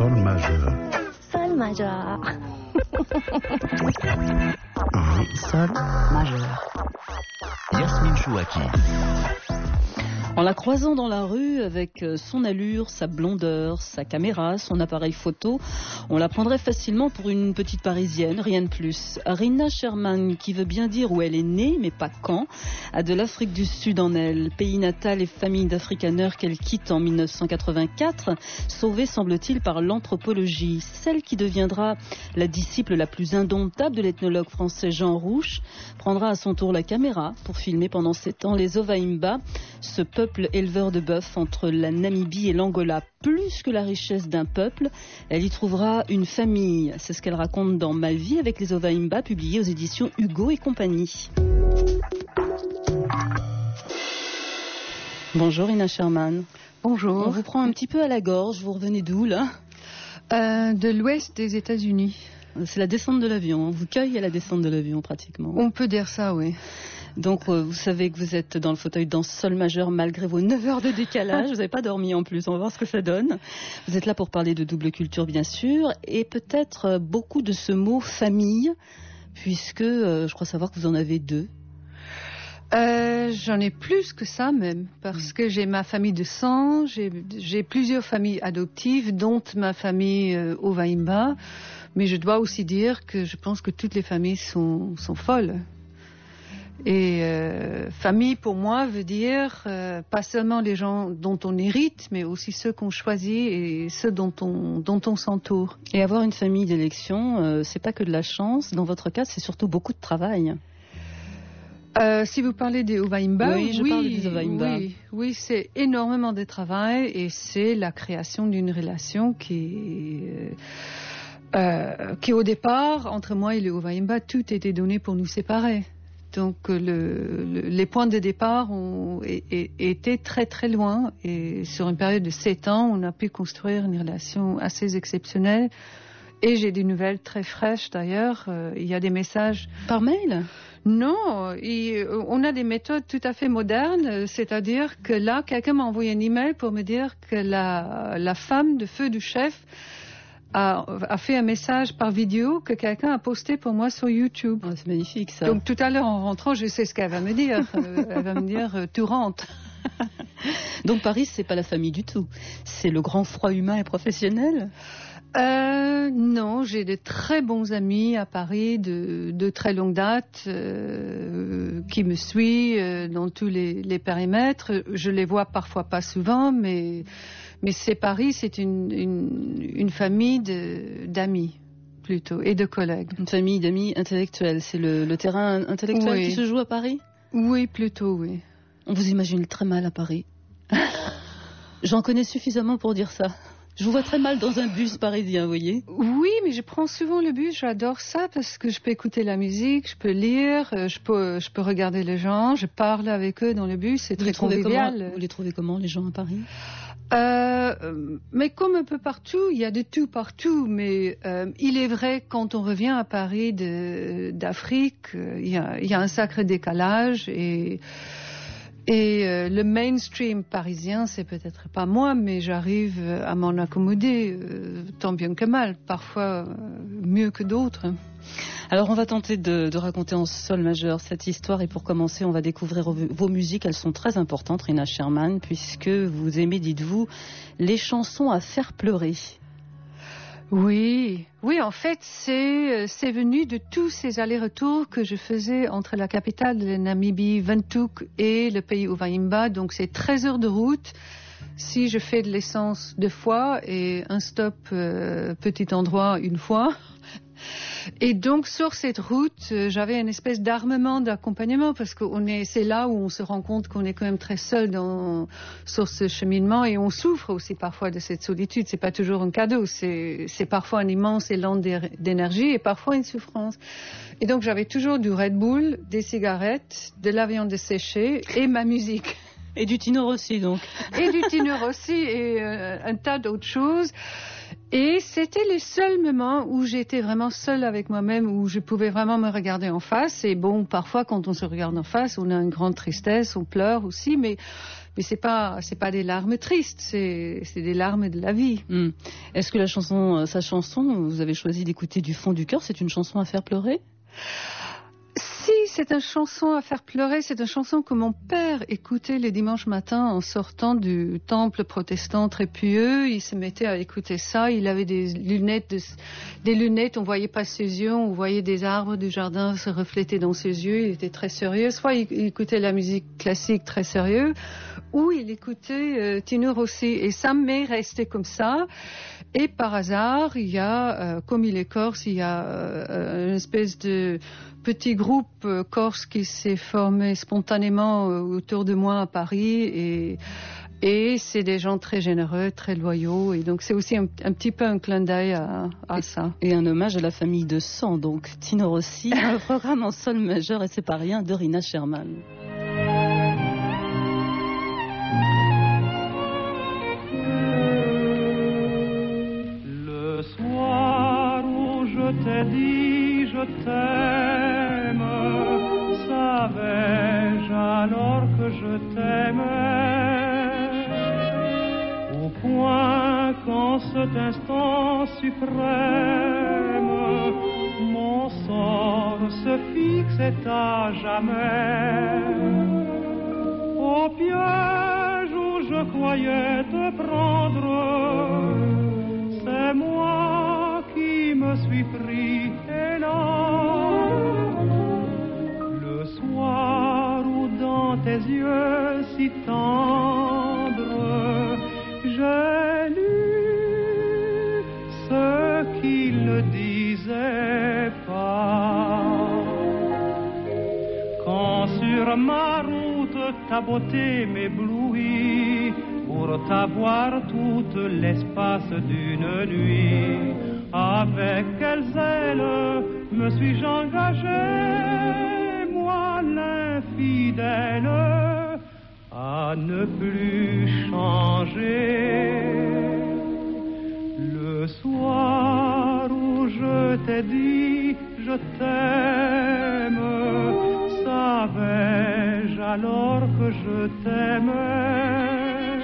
sol majeur. Sol majeur. Sol majeur. Yasmine Chouaki. En la croisant dans la rue avec son allure, sa blondeur, sa caméra, son appareil photo, on la prendrait facilement pour une petite Parisienne, rien de plus. Rina Sherman, qui veut bien dire où elle est née, mais pas quand, a de l'Afrique du Sud en elle, pays natal et famille d'Afrikaners qu'elle quitte en 1984, sauvée semble-t-il par l'anthropologie. Celle qui deviendra la disciple la plus indomptable de l'ethnologue français Jean Rouch, prendra à son tour la caméra pour filmer pendant 7 ans les Ovaimba, ce peuple éleveur de bœuf entre la Namibie et l'Angola. Plus que la richesse d'un peuple, elle y trouvera une famille. C'est ce qu'elle raconte dans Ma vie avec les Ovaimba, publié aux éditions Hugo et compagnie. Bonjour Rina Sherman. Bonjour. On vous prend un petit peu à la gorge. Vous revenez d'où là ? De l'ouest des États-Unis. C'est la descente de l'avion. On vous cueille à la descente de l'avion pratiquement. On peut dire ça, oui. Donc, vous savez que vous êtes dans le fauteuil dans sol majeur malgré vos 9 heures de décalage. Vous n'avez pas dormi en plus. On va voir ce que ça donne. Vous êtes là pour parler de double culture, bien sûr. Et peut-être beaucoup de ce mot famille, puisque je crois savoir que vous en avez 2. J'en ai plus que ça même, parce que j'ai ma famille de sang, j'ai plusieurs familles adoptives, dont ma famille Ovaimba. Mais je dois aussi dire que je pense que toutes les familles sont folles. Et famille pour moi veut dire pas seulement les gens dont on hérite, mais aussi ceux qu'on choisit et ceux dont on s'entoure. Et avoir une famille d'élection, c'est pas que de la chance. Dans votre cas, c'est surtout beaucoup de travail. Si vous parlez des Ovaimba, oui, je parle des Ovaimba. Oui, c'est énormément de travail et c'est la création d'une relation qui au départ, entre moi et les Ovaimba, tout était donné pour nous séparer. Donc les points de départ ont été très très loin et sur une période de 7 ans, on a pu construire une relation assez exceptionnelle. Et j'ai des nouvelles très fraîches d'ailleurs. Il y a des messages... Par mail ? Non, on a des méthodes tout à fait modernes, c'est-à-dire que là, quelqu'un m'a envoyé un email pour me dire que la femme de feu du chef a fait un message par vidéo que quelqu'un a posté pour moi sur YouTube. Oh, c'est magnifique ça. Donc tout à l'heure en rentrant, je sais ce qu'elle va me dire. Elle va me dire tu rentres. Donc Paris, c'est pas la famille du tout. C'est le grand froid humain et professionnel. Non, j'ai de très bons amis à Paris de très longue date qui me suivent dans tous les périmètres. Je les vois parfois pas souvent, mais c'est Paris, c'est une famille d'amis plutôt et de collègues. Une famille d'amis intellectuels. C'est le terrain intellectuel qui se joue à Paris ? Oui, plutôt, oui. On vous imagine très mal à Paris. J'en connais suffisamment pour dire ça. Je vous vois très mal dans un bus parisien, vous voyez. Oui, mais je prends souvent le bus, j'adore ça parce que je peux écouter la musique, je peux lire, je peux regarder les gens, je parle avec eux dans le bus, c'est très convivial. Vous les trouvez comment, les gens à Paris ? Mais comme un peu partout, il y a de tout partout, mais il est vrai quand on revient à Paris d'Afrique, il y a un sacré décalage et le mainstream parisien, c'est peut-être pas moi, mais j'arrive à m'en accommoder tant bien que mal, parfois mieux que d'autres. Alors on va tenter de raconter en sol majeur cette histoire et pour commencer on va découvrir vos musiques. Elles sont très importantes, Rina Sherman, puisque vous aimez, dites-vous, les chansons à faire pleurer. Oui, en fait, c'est venu de tous ces allers-retours que je faisais entre la capitale de la Namibie, Windhoek, et le pays Ovaimba. Donc, c'est 13 heures de route. Si je fais de l'essence 2 fois et un stop petit endroit 1 fois. Et donc sur cette route, j'avais une espèce d'armement d'accompagnement parce que c'est là où on se rend compte qu'on est quand même très seul sur ce cheminement et on souffre aussi parfois de cette solitude. C'est pas toujours un cadeau, c'est parfois un immense élan d'énergie et parfois une souffrance. Et donc j'avais toujours du Red Bull, des cigarettes, de la viande séchée et ma musique. Et du Tino Rossi donc. Et du Tino Rossi et un tas d'autres choses. Et c'était les seuls moments où j'étais vraiment seule avec moi-même, où je pouvais vraiment me regarder en face. Et bon, parfois, quand on se regarde en face, on a une grande tristesse, on pleure aussi. Mais Mais c'est pas des larmes tristes, c'est des larmes de la vie. Est-ce que sa chanson, vous avez choisi d'écouter du fond du cœur, c'est une chanson à faire pleurer? Si, c'est une chanson à faire pleurer. C'est une chanson que mon père écoutait les dimanches matins en sortant du temple protestant très pieux. Il se mettait à écouter ça. Il avait des lunettes, on voyait pas ses yeux, on voyait des arbres du jardin se refléter dans ses yeux. Il était très sérieux. Soit il écoutait la musique classique très sérieux, ou il écoutait Tino Rossi. Et ça m'est resté comme ça. Et par hasard, il y a, comme il est corse, il y a une espèce de petit groupe corse qui s'est formé spontanément autour de moi à Paris et c'est des gens très généreux, très loyaux et donc c'est aussi un petit peu un clin d'œil à ça. Et un hommage à la famille de sang, donc Tino Rossi, un programme en sol majeur et c'est pas rien de Rina Sherman. Le soir où je t'ai dit je t'aime, savais-je alors que je t'aimais, au point qu'en cet instant suprême, mon sort se fixait à jamais, au piège où je croyais te prendre, c'est moi qui me suis pris et là, le soir où dans tes yeux si tendres, j'ai lu ce qu'ils ne disaient pas. Quand sur ma route ta beauté m'éblouit, pour t'avoir tout l'espace d'une nuit, avec quelles ailes me suis-je engagé, moi l'infidèle, à ne plus changer. Le soir où je t'ai dit je t'aime, savais-je alors que je t'aimais,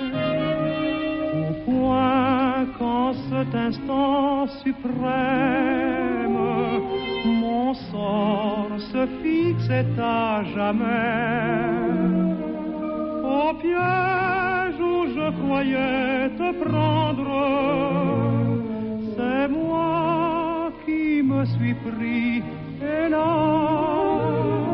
au point qu'en cet instant suprême, mon sort se fixait à jamais, au piège où je croyais te prendre, c'est moi qui me suis pris et là,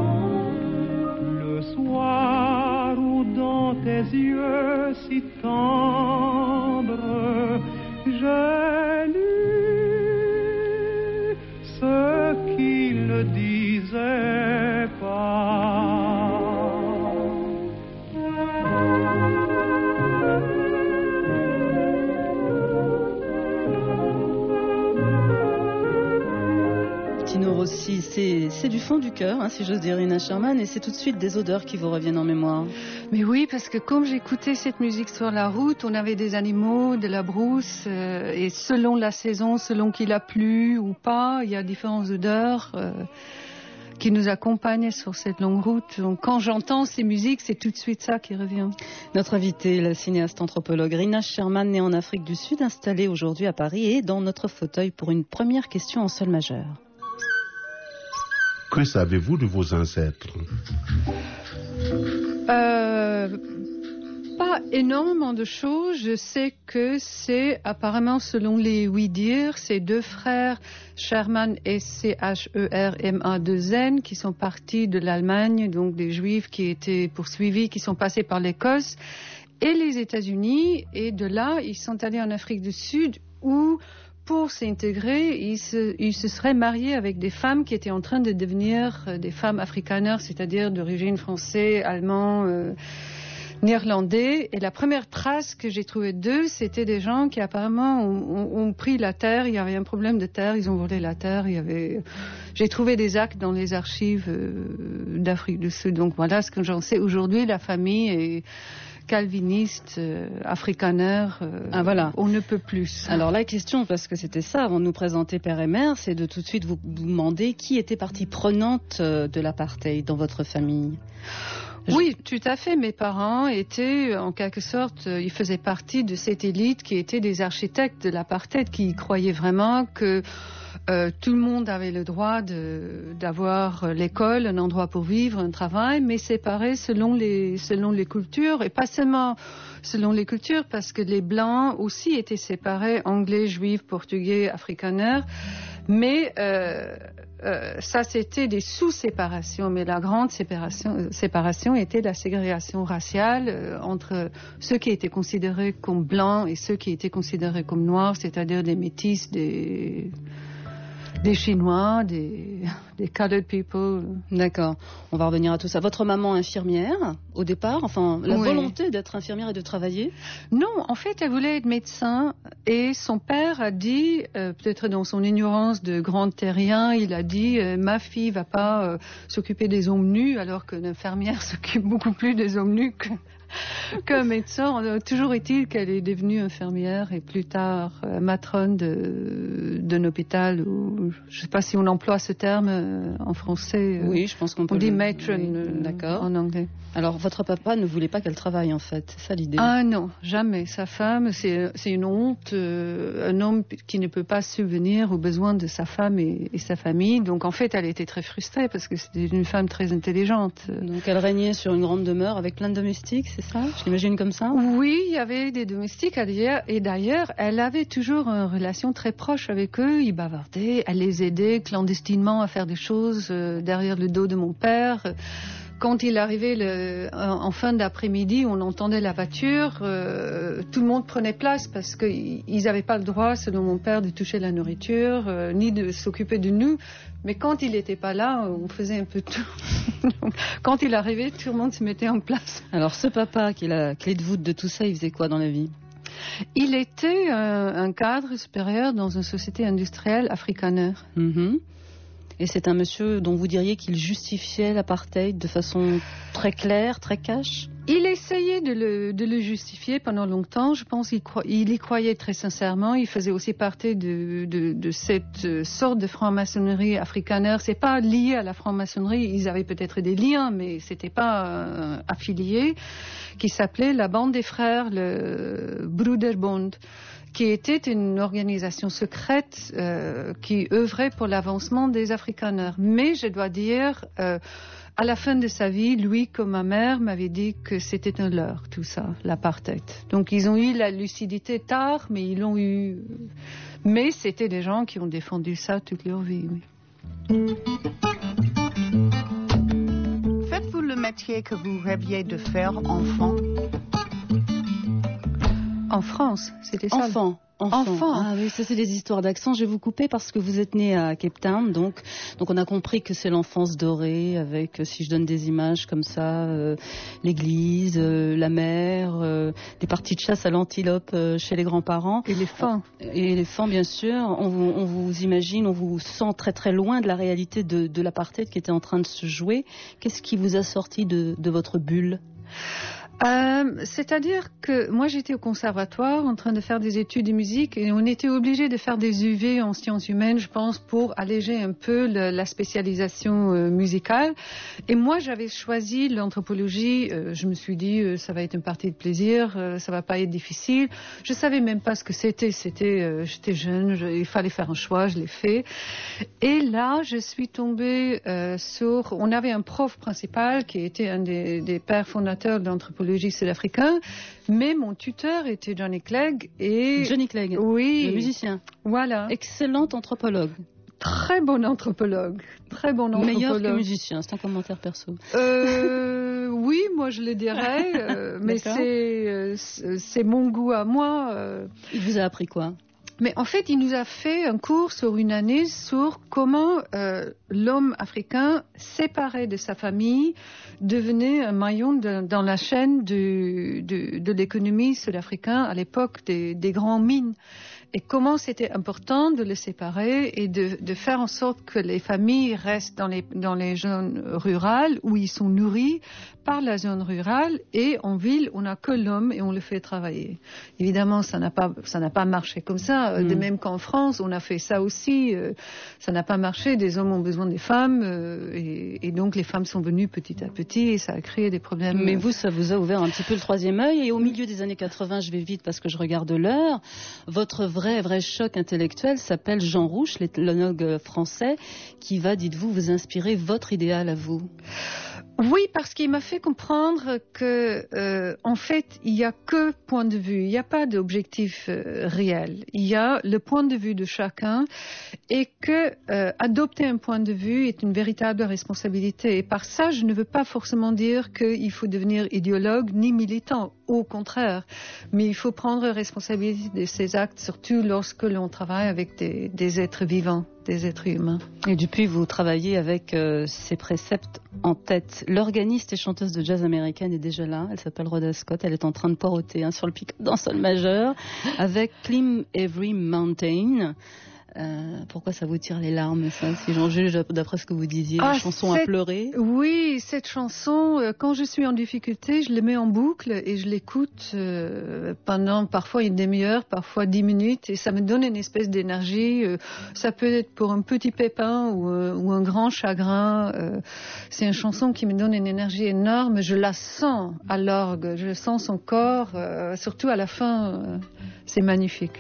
le soir où dans tes yeux si tendres, j'ai lu ce qu'ils ne disaient pas. Tino Rossi, c'est du fond du cœur, hein, si j'ose dire, Rina Sherman, et c'est tout de suite des odeurs qui vous reviennent en mémoire. Mais oui, parce que comme j'écoutais cette musique sur la route, on avait des animaux, de la brousse, et selon la saison, selon qu'il a plu ou pas, il y a différentes odeurs qui nous accompagnent sur cette longue route. Donc quand j'entends ces musiques, c'est tout de suite ça qui revient. Notre invitée, la cinéaste anthropologue Rina Sherman, née en Afrique du Sud, installée aujourd'hui à Paris, et dans notre fauteuil pour une première question en sol majeur. Que savez-vous de vos ancêtres? Pas énormément de choses. Je sais que c'est apparemment, selon les oui-dire, ces deux frères, Sherman et Cheerma2N, qui sont partis de l'Allemagne, donc des Juifs qui étaient poursuivis, qui sont passés par l'Écosse et les États-Unis. Et de là, ils sont allés en Afrique du Sud où, pour s'intégrer, ils se seraient mariés avec des femmes qui étaient en train de devenir des femmes afrikaners, c'est-à-dire d'origine française, allemand, néerlandais. Et la première trace que j'ai trouvée d'eux, c'était des gens qui apparemment ont pris la terre. Il y avait un problème de terre, ils ont volé la terre. J'ai trouvé des actes dans les archives d'Afrique du Sud. Donc voilà ce que j'en sais. Aujourd'hui, la famille est calviniste, afrikaner, voilà. On ne peut plus. Alors la question, parce que c'était ça, avant de nous présenter Père et Mère, c'est de tout de suite vous demander qui était partie prenante de l'apartheid dans votre famille. Oui, tout à fait. Mes parents étaient, en quelque sorte, ils faisaient partie de cette élite qui étaient des architectes de l'apartheid, qui croyaient vraiment que tout le monde avait le droit d'avoir l'école, un endroit pour vivre, un travail, mais séparés selon les cultures, et pas seulement selon les cultures, parce que les Blancs aussi étaient séparés, Anglais, Juifs, Portugais, Afrikaners, mais ça c'était des sous-séparations, mais la grande séparation était la ségrégation raciale entre ceux qui étaient considérés comme Blancs et ceux qui étaient considérés comme Noirs, c'est-à-dire des métis, des Chinois, des colored people. D'accord. On va revenir à tout ça. Votre maman infirmière, au départ, enfin, la volonté d'être infirmière et de travailler? Non, en fait, elle voulait être médecin et son père a dit, peut-être dans son ignorance de grand terrien, il a dit ma fille va pas s'occuper des hommes nus alors qu'une infirmière s'occupe beaucoup plus des hommes nus qu'un médecin. Toujours est-il qu'elle est devenue infirmière et plus tard matrone d'un hôpital, ou je ne sais pas si on emploie ce terme en français. Oui, je pense qu'on peut. On dit matron en anglais. Alors votre papa ne voulait pas qu'elle travaille en fait, c'est ça l'idée? Ah non, jamais. Sa femme, c'est une honte, un homme qui ne peut pas subvenir aux besoins de sa femme et sa famille. Donc en fait, elle était très frustrée parce que c'était une femme très intelligente. Donc elle régnait sur une grande demeure avec plein de domestiques, c'est ça? Je l'imagine comme ça? Oui, il y avait des domestiques et d'ailleurs, elle avait toujours une relation très proche avec eux. Ils bavardaient, elle les aidait clandestinement à faire des choses derrière le dos de mon père. Quand il arrivait en fin d'après-midi, on entendait la voiture, tout le monde prenait place parce qu'ils n'avaient pas le droit, selon mon père, de toucher la nourriture, ni de s'occuper de nous. Mais quand il n'était pas là, on faisait un peu tout. Quand il arrivait, tout le monde se mettait en place. Alors ce papa, qui est la clé de voûte de tout ça, il faisait quoi dans la vie? Il était un cadre supérieur dans une société industrielle afrikaner. Mm-hmm. Et c'est un monsieur dont vous diriez qu'il justifiait l'apartheid de façon très claire, très cash? Il essayait de le justifier pendant longtemps. Je pense qu'il y croyait très sincèrement. Il faisait aussi partie de cette sorte de franc-maçonnerie afrikaner. C'est pas lié à la franc-maçonnerie. Ils avaient peut-être des liens, mais c'était pas affilié. Qui s'appelait la Bande des Frères, le Broederbond, qui était une organisation secrète qui œuvrait pour l'avancement des Afrikaners. Mais je dois dire, à la fin de sa vie, lui comme ma mère m'avait dit que c'était un leurre, tout ça, l'apartheid. Donc ils ont eu la lucidité tard, mais ils l'ont eu. Mais c'était des gens qui ont défendu ça toute leur vie. Oui. Faites-vous le métier que vous rêviez de faire enfant? En France, c'était ça. Enfant. Ah oui, ça c'est des histoires d'accent. Je vais vous couper parce que vous êtes né à Cape Town, donc on a compris que c'est l'enfance dorée avec, si je donne des images comme ça, l'église, la mer, des parties de chasse à l'antilope chez les grands-parents. Éléphants. Et éléphants, bien sûr. On vous imagine, on vous sent très très loin de la réalité de l'apartheid qui était en train de se jouer. Qu'est-ce qui vous a sorti de votre bulle? C'est-à-dire que moi j'étais au conservatoire en train de faire des études de musique et on était obligé de faire des UV en sciences humaines, je pense, pour alléger un peu la spécialisation musicale. Et moi j'avais choisi l'anthropologie. Je me suis dit ça va être une partie de plaisir, ça va pas être difficile. Je savais même pas ce que c'était. J'étais jeune, il fallait faire un choix, je l'ai fait. Et là je suis tombée sur. On avait un prof principal qui était un des pères fondateurs de l'anthropologie sud-africain, mais mon tuteur était Johnny Clegg. Johnny Clegg, oui, le musicien. Voilà. Excellent anthropologue. Très bon anthropologue. Meilleur que musicien, c'est un commentaire perso. Oui, moi je le dirais, mais c'est mon goût à moi. Il vous a appris quoi? Mais en fait, il nous a fait un cours sur une année sur comment l'homme africain, séparé de sa famille, devenait un maillon dans la chaîne de l'économie sud-africaine à l'époque des grandes mines. Et comment c'était important de les séparer et de faire en sorte que les familles restent dans les zones rurales où ils sont nourris par la zone rurale, et en ville on n'a que l'homme et on le fait travailler. Évidemment ça n'a pas marché comme ça. ça. De même qu'en France, on a fait ça aussi. Ça n'a pas marché. Des hommes ont besoin des femmes. Et donc, les femmes sont venues petit à petit et ça a créé des problèmes. Mais vous, ça vous a ouvert un petit peu le troisième œil. Et au milieu des années 80, je vais vite parce que je regarde l'heure, votre vrai choc intellectuel s'appelle Jean Rouch, l'ethnologue français, qui va, dites-vous, vous inspirer votre idéal à vous. Oui, parce qu'il m'a fait comprendre que, en fait, il n'y a que point de vue. Il n'y a pas d'objectif réel. Il y a le point de vue de chacun et que adopter un point de vue est une véritable responsabilité. Et par ça, je ne veux pas forcément dire qu'il faut devenir idéologue ni militant. Au contraire. Mais il faut prendre responsabilité de ses actes, surtout lorsque l'on travaille avec des êtres vivants, des êtres humains. Et depuis, vous travaillez avec ces préceptes en tête. L'organiste et chanteuse de jazz américaine est déjà là. Elle s'appelle Rhoda Scott. Elle est en train de poireauter sur le pic dans sol majeur avec Climb Every Mountain. Pourquoi ça vous tire les larmes, ça, si j'en juge d'après ce que vous disiez, la chanson à pleurer? Oui, cette chanson, quand je suis en difficulté, je la mets en boucle et je l'écoute pendant parfois une demi-heure, parfois 10 minutes, et ça me donne une espèce d'énergie. Ça peut être pour un petit pépin ou un grand chagrin. C'est une chanson qui me donne une énergie énorme. Je la sens à l'orgue, je sens son corps, surtout à la fin. C'est magnifique.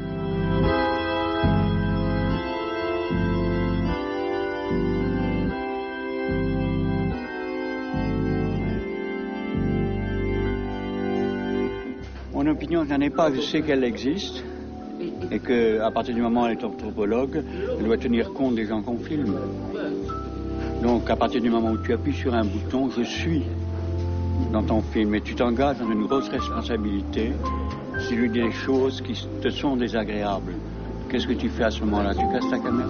Mon opinion, je n'en ai pas, je sais qu'elle existe et qu'à partir du moment où elle est anthropologue, elle doit tenir compte des gens qu'on filme. Donc à partir du moment où tu appuies sur un bouton, je suis dans ton film et tu t'engages dans une grosse responsabilité si tu dis des choses qui te sont désagréables. Qu'est-ce que tu fais à ce moment-là? Tu casses ta caméra?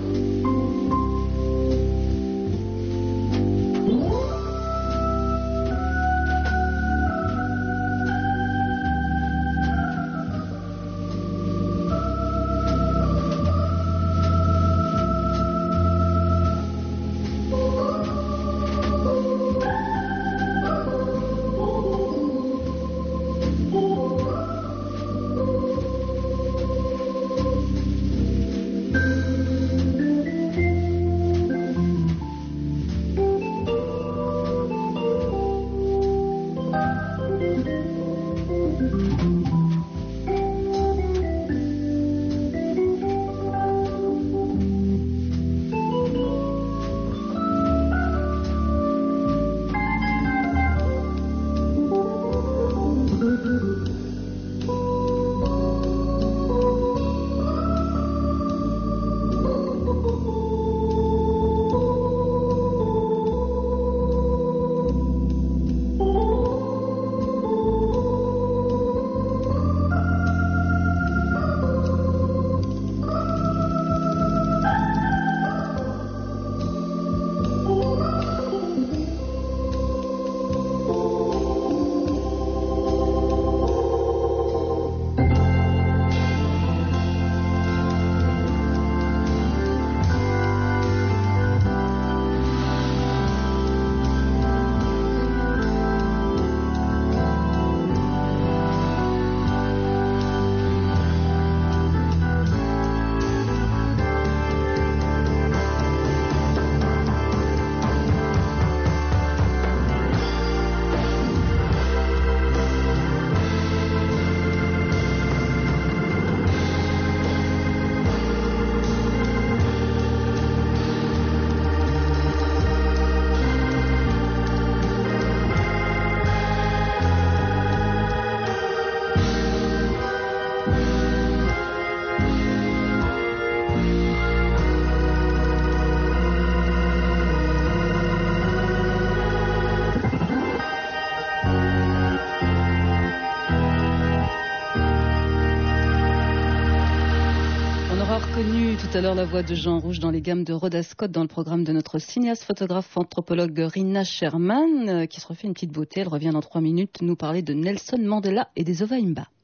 Tout à l'heure, la voix de Jean Rouch dans les gammes de Rhoda Scott dans le programme de notre cinéaste, photographe, anthropologue Rina Sherman, qui se refait une petite beauté. Elle revient dans 3 minutes nous parler de Nelson Mandela et des Ovaimba.